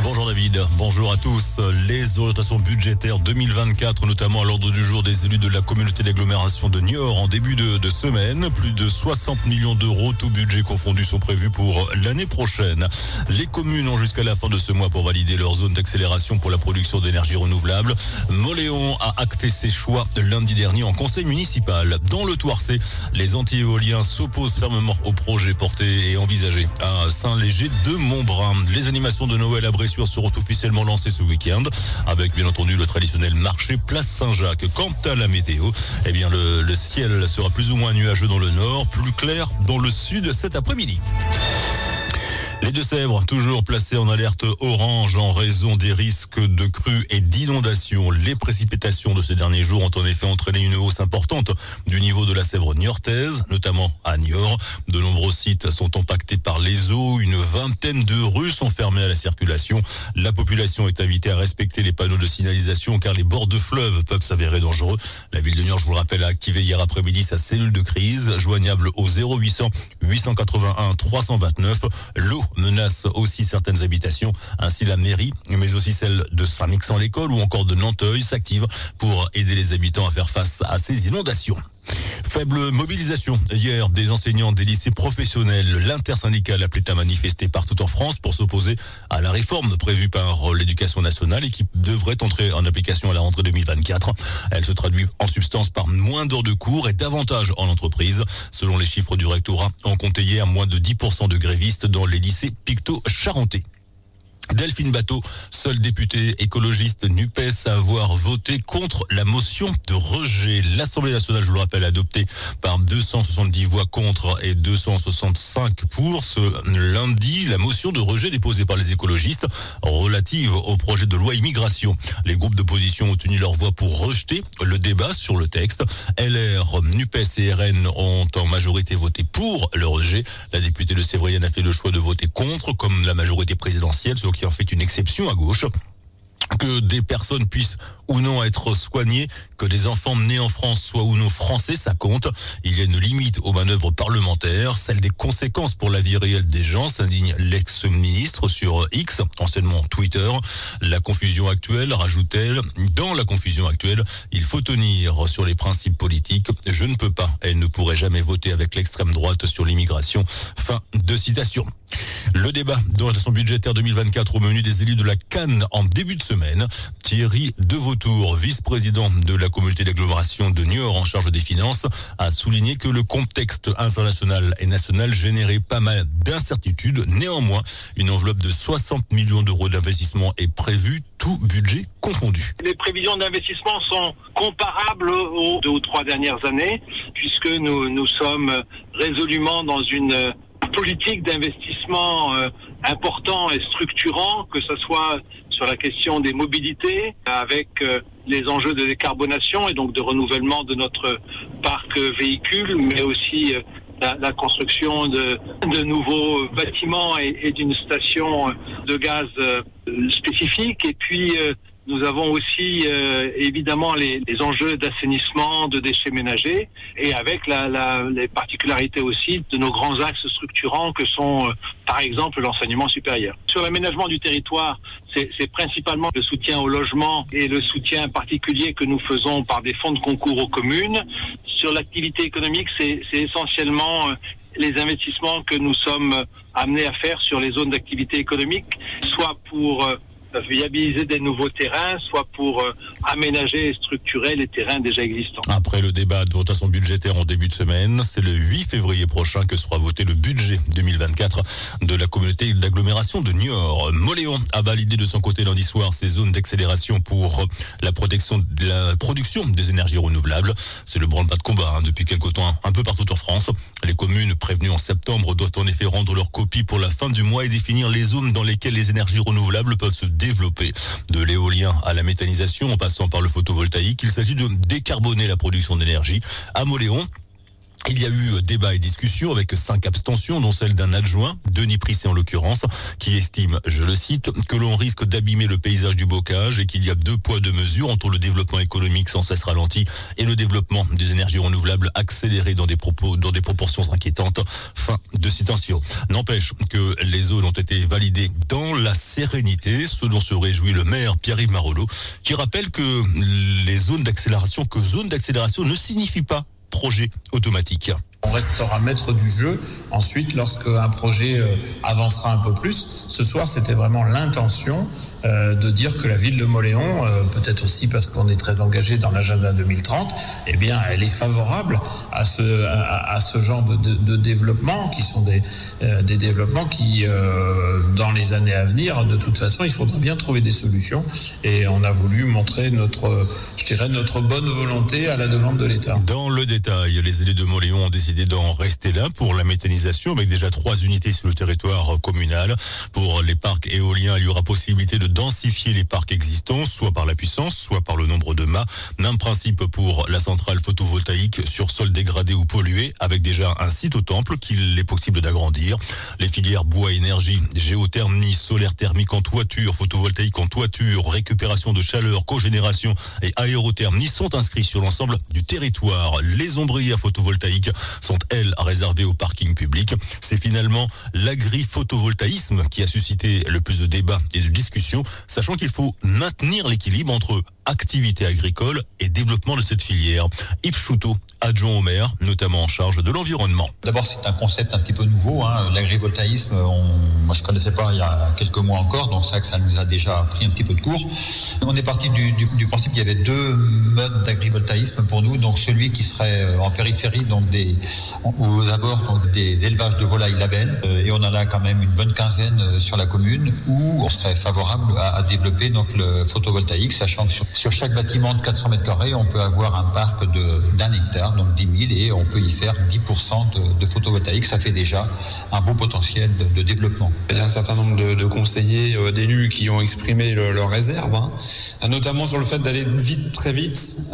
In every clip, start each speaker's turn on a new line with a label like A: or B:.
A: Bonjour David, bonjour à tous. Les orientations budgétaires 2024, notamment à l'ordre du jour des élus de la communauté d'agglomération de Niort en début de semaine. Plus de 60 millions d'euros, tout budget confondu, sont prévus pour l'année prochaine. Les communes ont jusqu'à la fin de ce mois pour valider leur zone d'accélération pour la production d'énergie renouvelable. Moléon a acté ses choix lundi dernier en conseil municipal. Dans le Thouarcé, les anti-éoliens s'opposent fermement au projet porté et envisagé à Saint-Léger de Montbrun. Les animations de Noël à Bressuire seront officiellement lancées ce week-end avec bien entendu le traditionnel marché Place Saint-Jacques. Quant à la météo, eh bien le ciel sera plus ou moins nuageux dans le nord, plus clair dans le sud cet après-midi. Les Deux-Sèvres, toujours placés en alerte orange en raison des risques de crues et d'inondations. Les précipitations de ces derniers jours ont en effet entraîné une hausse importante du niveau de la Sèvre niortaise, notamment à Niort. De nombreux sites sont impactés par les eaux. Une vingtaine de rues sont fermées à la circulation. La population est invitée à respecter les panneaux de signalisation car les bords de fleuves peuvent s'avérer dangereux. La ville de Niort, je vous le rappelle, a activé hier après-midi sa cellule de crise, joignable au 0800 881 329. L'eau menace aussi certaines habitations. Ainsi, la mairie, mais aussi celle de Saint-Mexan-l'École ou encore de Nanteuil s'active pour aider les habitants à faire face à ces inondations. Faible mobilisation hier des enseignants des lycées professionnels. L'intersyndicale appelait à manifester partout en France pour s'opposer à la réforme prévue par l'éducation nationale et qui devrait entrer en application à la rentrée 2024. Elle se traduit en substance par moins d'heures de cours et davantage en entreprise. Selon les chiffres du rectorat, on comptait hier moins de 10% de grévistes dans les lycées picto-charentais. Delphine Batho, seule députée écologiste NUPES à avoir voté contre la motion de rejet. L'Assemblée nationale, je vous le rappelle, adoptée par 270 voix contre et 265 pour ce lundi. La motion de rejet déposée par les écologistes relative au projet de loi immigration. Les groupes d'opposition ont tenu leur voix pour rejeter le débat sur le texte. LR, NUPES et RN ont en majorité voté pour le rejet. La députée de Sévrienne a fait le choix de voter contre, comme la majorité présidentielle, ce qui en fait une exception à gauche. Que des personnes puissent ou non être soignées, que des enfants nés en France soient ou non français, ça compte. Il y a une limite aux manœuvres parlementaires, celle des conséquences pour la vie réelle des gens, s'indigne l'ex-ministre sur X, anciennement Twitter. La confusion actuelle, rajoute-t-elle, dans la confusion actuelle, il faut tenir sur les principes politiques. Je ne peux pas, elle ne pourrait jamais voter avec l'extrême droite sur l'immigration. Fin de citation. Le débat d'orientation budgétaire 2024 au menu des élus de la CAN en début de semaine. Thierry Devautour, vice-président de la communauté d'agglomération de Niort en charge des finances, a souligné que le contexte international et national générait pas mal d'incertitudes. Néanmoins, une enveloppe de 60 millions d'euros d'investissement est prévue, tout budget confondu.
B: Les prévisions d'investissement sont comparables aux 2 ou 3 dernières années, puisque nous sommes résolument dans une politique d'investissement important et structurant, que ce soit sur la question des mobilités, avec les enjeux de décarbonation et donc de renouvellement de notre parc véhicule, mais aussi la construction de nouveaux bâtiments et d'une station de gaz spécifique. Et puis nous avons aussi évidemment les enjeux d'assainissement, de déchets ménagers, et avec les particularités aussi de nos grands axes structurants que sont par exemple l'enseignement supérieur. Sur l'aménagement du territoire, c'est principalement le soutien au logement et le soutien particulier que nous faisons par des fonds de concours aux communes. Sur l'activité économique, c'est essentiellement les investissements que nous sommes amenés à faire sur les zones d'activité économique, soit pour viabiliser des nouveaux terrains, soit pour aménager et structurer les terrains déjà existants.
A: Après le débat de votation budgétaire en début de semaine, c'est le 8 février prochain que sera voté le budget 2024 de la communauté d'agglomération de Niort. Moléon a validé de son côté lundi soir ses zones d'accélération pour la production des énergies renouvelables. C'est le branle-bas de combat depuis quelque temps un peu partout en France. Les communes prévenues en septembre doivent en effet rendre leur copie pour la fin du mois et définir les zones dans lesquelles les énergies renouvelables peuvent se développer. De l'éolien à la méthanisation en passant par le photovoltaïque, il s'agit de décarboner la production d'énergie. À Moléon, Il y a eu débat et discussion avec 5 abstentions, dont celle d'un adjoint, Denis Prissé en l'occurrence, qui estime, je le cite, que l'on risque d'abîmer le paysage du bocage et qu'il y a 2 poids 2 mesures entre le développement économique sans cesse ralenti et le développement des énergies renouvelables accéléré dans des proportions inquiétantes. Fin de citation. N'empêche que les zones ont été validées dans la sérénité, ce dont se réjouit le maire Pierre-Yves Marolleau, qui rappelle que zone d'accélération ne signifie pas projet automatique.
C: On restera maître du jeu. Ensuite, lorsqu'un projet avancera un peu plus, ce soir, c'était vraiment l'intention de dire que la ville de Mauléon, peut-être aussi parce qu'on est très engagé dans l'agenda 2030, eh bien, elle est favorable à ce genre de développement, qui sont des développements qui, dans les années à venir, de toute façon, il faudra bien trouver des solutions. Et on a voulu montrer notre bonne volonté à la demande de l'État.
A: Dans le détail, les élus de Mauléon ont décidé d'en rester là pour la méthanisation avec déjà 3 unités sur le territoire communal. Pour les parcs éoliens, il y aura possibilité de densifier les parcs existants, soit par la puissance, soit par le nombre de mâts. Même principe pour la centrale photovoltaïque sur sol dégradé ou pollué, avec déjà un site au temple qu'il est possible d'agrandir. Les filières bois énergie, géothermie, solaire thermique en toiture, photovoltaïque en toiture, récupération de chaleur, cogénération et aérothermie sont inscrits sur l'ensemble du territoire. Les ombrières photovoltaïques sont, elles, réservées au parking public. C'est finalement l'agri-photovoltaïsme qui a suscité le plus de débats et de discussions, sachant qu'il faut maintenir l'équilibre entre activité agricole et développement de cette filière. Yves Chouteau, adjoint au maire, notamment en charge de l'environnement.
D: D'abord, c'est un concept un petit peu nouveau. L'agrivoltaïsme, moi je ne connaissais pas il y a quelques mois encore, donc c'est vrai que ça nous a déjà pris un petit peu de cours. On est parti du principe qu'il y avait 2 modes d'agrivoltaïsme pour nous, donc celui qui serait en périphérie, donc aux abords donc des élevages de volailles labels, et on en a quand même une bonne quinzaine sur la commune, où on serait favorable à développer donc le photovoltaïque, sachant que sur chaque bâtiment de 400 mètres carrés, on peut avoir un parc d'1 hectare, donc 10 000, et on peut y faire 10% de photovoltaïque. Ça fait déjà un beau potentiel de développement.
E: Il y a un certain nombre de conseillers, d'élus qui ont exprimé leurs réserves, notamment sur le fait d'aller vite, très vite.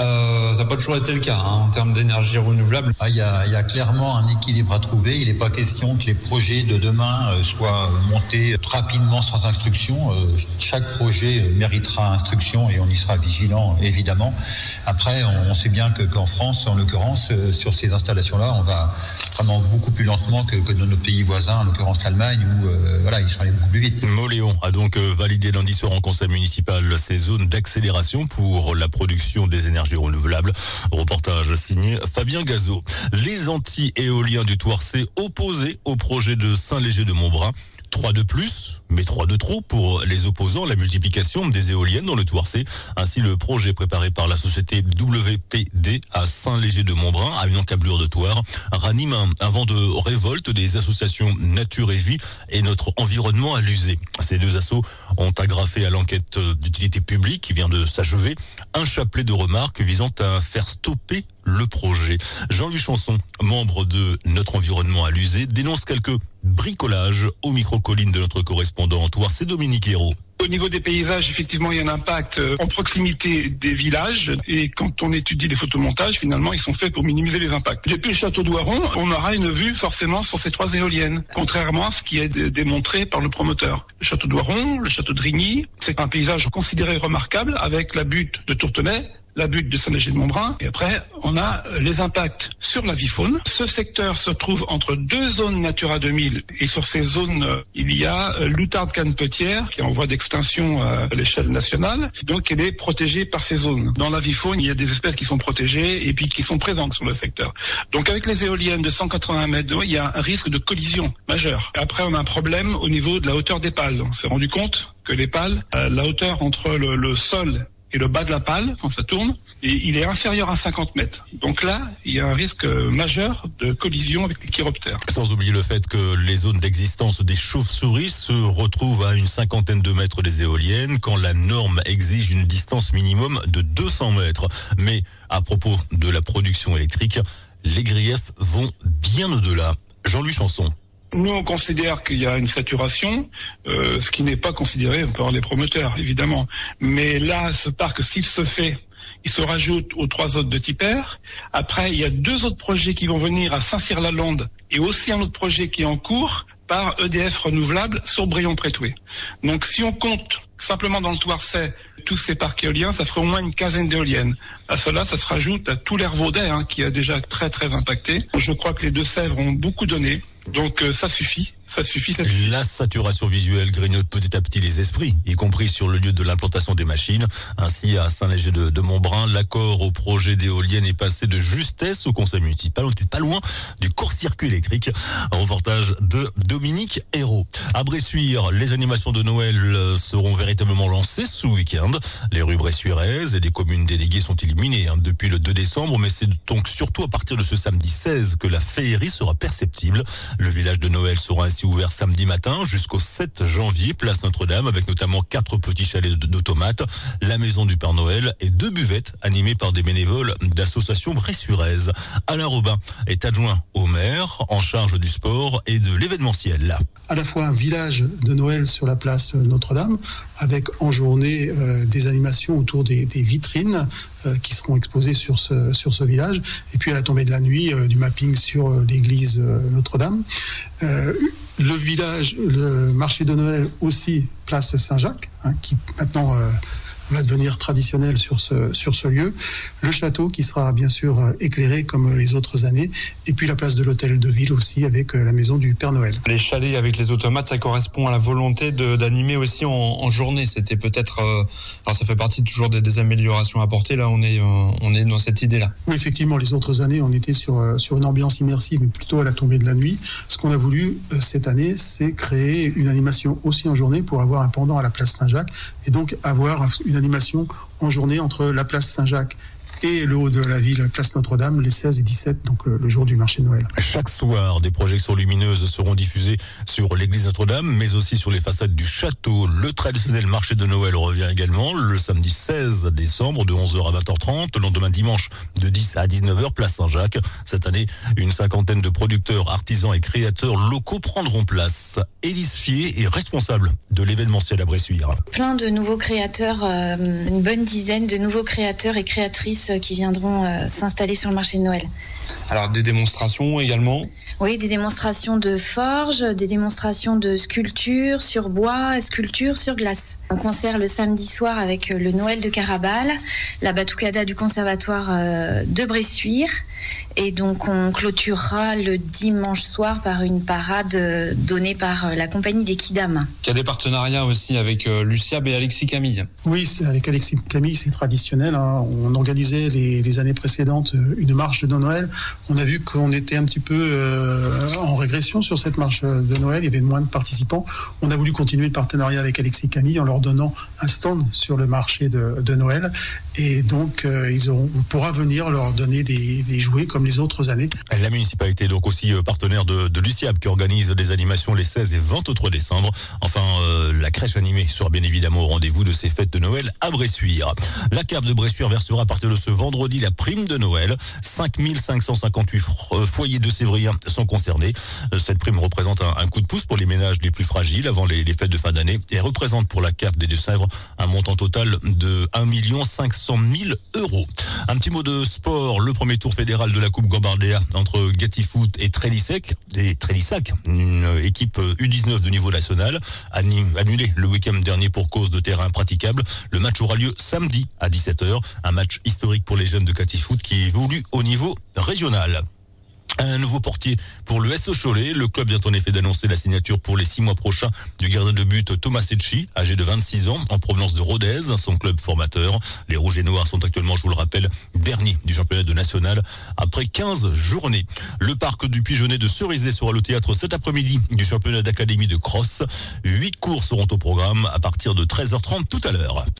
E: Ça n'a pas toujours été le cas en termes d'énergie renouvelable.
D: Il y a clairement un équilibre à trouver. Il n'est pas question que les projets de demain soient montés rapidement sans instruction. Chaque projet méritera instruction et on y sera vigilant, évidemment. Après, on sait bien qu'en France, en l'occurrence, sur ces installations-là, on va vraiment beaucoup plus lentement que dans nos pays voisins, en l'occurrence l'Allemagne, où ils sont allés beaucoup plus vite.
A: Mauléon a donc validé lundi soir en conseil municipal ces zones d'accélération pour la production des énergies renouvelables. Reportage signé Fabien Gazot. Les anti-éoliens du Thouarcé opposés au projet de Saint-Léger de Montbrun. 3 de plus, mais 3 de trop pour les opposants, la multiplication des éoliennes dans le Thouarcé. Ainsi, le projet préparé par la société WPD à Saint-Léger de Montbrun, à une encablure de Thouars, ranime un vent de révolte des associations Nature et Vie et notre environnement à l'user. Ces 2 assos ont agrafé à l'enquête d'utilité publique qui vient de s'achever un chapelet de remarques visant à faire stopper le projet. Jean-Louis Chanson, membre de Notre Environnement à l'user, dénonce quelques bricolages au micro-colline de notre correspondant Thouars, c'est Dominique Hérault.
F: Au niveau des paysages, effectivement, il y a un impact en proximité des villages. Et quand on étudie les photomontages, finalement, ils sont faits pour minimiser les impacts. Depuis le château d'Oiron, on aura une vue forcément sur ces 3 éoliennes, contrairement à ce qui est démontré par le promoteur. Le château d'Oiron, le château de Rigny, c'est un paysage considéré remarquable avec la butte de Tourtenay, la butte de Saint-Léger de Montbrun, et après, on a les impacts sur la vie faune. Ce secteur se trouve entre 2 zones Natura 2000, et sur ces zones, il y a l'outarde canepetière, qui est en voie d'extinction à l'échelle nationale, donc elle est protégée par ces zones. Dans la vie faune, il y a des espèces qui sont protégées, et puis qui sont présentes sur le secteur. Donc avec les éoliennes de 180 mètres de haut, il y a un risque de collision majeur. Après, on a un problème au niveau de la hauteur des pales. On s'est rendu compte que les pales, la hauteur entre le sol et le bas de la pale, quand ça tourne, et il est inférieur à 50 mètres. Donc là, il y a un risque majeur de collision avec les chiroptères.
A: Sans oublier le fait que les zones d'existence des chauves-souris se retrouvent à une 50aine de mètres des éoliennes, quand la norme exige une distance minimum de 200 mètres. Mais à propos de la production électrique, les griefs vont bien au-delà. Jean-Louis Chanson.
F: Nous, on considère qu'il y a une saturation, ce qui n'est pas considéré par les promoteurs, évidemment. Mais là, ce parc, s'il se fait Il se rajoute aux 3 autres de Tipper. Après, il y a 2 autres projets qui vont venir à Saint-Cyr-la-Londe et aussi un autre projet qui est en cours par EDF Renouvelable sur Brion-Prétoué. Donc si on compte simplement dans le Thouarcet tous ces parcs éoliens, ça ferait au moins une quinzaine d'éoliennes. À cela, ça se rajoute à tout l'air vaudet qui a déjà très très impacté. Je crois que les Deux-Sèvres ont beaucoup donné, donc ça suffit.
A: La saturation visuelle grignote petit à petit les esprits, y compris sur le lieu de l'implantation des machines. Ainsi, à Saint-Léger de Montbrun, l'accord au projet d'éolienne est passé de justesse au conseil municipal. On est pas loin du court-circuit électrique. Un reportage de Dominique Hérault. À Bressuire, les animations de Noël seront véritablement lancées ce week-end. Les rues bressuiraises et des communes déléguées sont illuminées depuis le 2 décembre, mais c'est donc surtout à partir de ce samedi 16 que la féerie sera perceptible. Le village de Noël sera ainsi ouvert samedi matin jusqu'au 7 janvier, place Notre-Dame, avec notamment 4 petits chalets d'automates, la maison du Père Noël et 2 buvettes animées par des bénévoles d'associations bressuiraises. Alain Robin est adjoint au maire en charge du sport et de l'événementiel.
G: À la fois un village de Noël sur la place Notre-Dame, avec en journée des animations autour des vitrines qui seront exposées sur ce village, et puis à la tombée de la nuit, du mapping sur l'église Notre-Dame. Le village, le marché de Noël aussi, place Saint-Jacques, qui maintenant va devenir traditionnel sur ce lieu. Le château qui sera bien sûr éclairé comme les autres années. Et puis la place de l'hôtel de ville aussi avec la maison du Père Noël.
E: Les chalets avec les automates, ça correspond à la volonté d'animer aussi en journée. C'était peut-être... alors ça fait partie toujours des améliorations apportées. Là, on est dans cette idée-là.
G: Oui, effectivement, les autres années, on était sur une ambiance immersive, mais plutôt à la tombée de la nuit. Ce qu'on a voulu cette année, c'est créer une animation aussi en journée pour avoir un pendant à la place Saint-Jacques et donc avoir une animation en journée entre la place Saint-Jacques et le haut de la ville, place Notre-Dame, les 16 et 17, donc le jour du marché de Noël.
A: Chaque soir, des projections lumineuses seront diffusées sur l'église Notre-Dame, mais aussi sur les façades du château. Le traditionnel marché de Noël revient également le samedi 16 décembre de 11h à 20h30, le lendemain dimanche de 10 à 19h, place Saint-Jacques. Cette année, une cinquantaine de producteurs, artisans et créateurs locaux prendront place. Élise Fier est responsable de l'événementiel à Bressuire.
H: Plein de nouveaux créateurs, une bonne dizaine de nouveaux créateurs et créatrices qui viendront s'installer sur le marché de Noël.
E: Alors des démonstrations également ?
H: Oui, des démonstrations de forge, des démonstrations de sculpture sur bois, sculpture sur glace. Un concert le samedi soir avec le Noël de Carabal, la batucada du conservatoire de Bressuire. Et donc on clôturera le dimanche soir par une parade donnée par la compagnie des Kidam.
E: Il y a des partenariats aussi avec Luciab et Alexis Camille.
G: Oui, avec Alexis Camille, c'est traditionnel. On organisait les années précédentes une marche de Noël. On a vu qu'on était un petit peu en régression sur cette marche de Noël. Il y avait moins de participants. On a voulu continuer le partenariat avec Alexis Camille en leur donnant un stand sur le marché de Noël. Et donc, on pourra venir leur donner des jouets comme les autres années.
A: La municipalité est donc aussi partenaire de Luciab qui organise des animations les 16 et 23 décembre. Enfin, la crèche animée sera bien évidemment au rendez-vous de ces fêtes de Noël à Bressuire. La CAF de Bressuire versera à partir de ce vendredi la prime de Noël. 5558 foyers de Sévriens sont concernés. Cette prime représente un coup de pouce pour les ménages les plus fragiles avant les fêtes de fin d'année et représente pour la CAF des Deux-Sèvres un montant total de 1 500 000 €. Un petit mot de sport. Le premier tour fédéral de la Coupe Gambardella entre Gatifoot et Trélissac, une équipe U19 de niveau national, annulée le week-end dernier pour cause de terrain impraticable. Le match aura lieu samedi à 17h. Un match historique pour les jeunes de Gatifoot qui évoluent au niveau régional. Un nouveau portier pour le SO Cholet. Le club vient en effet d'annoncer la signature pour les 6 mois prochains du gardien de but Thomas Secchi, âgé de 26 ans, en provenance de Rodez, son club formateur. Les Rouges et Noirs sont actuellement, je vous le rappelle, derniers du championnat de national après 15 journées. Le parc du Pigeonnet de Cerizay sera le théâtre cet après-midi du championnat d'académie de cross. 8 courses seront au programme à partir de 13h30 tout à l'heure.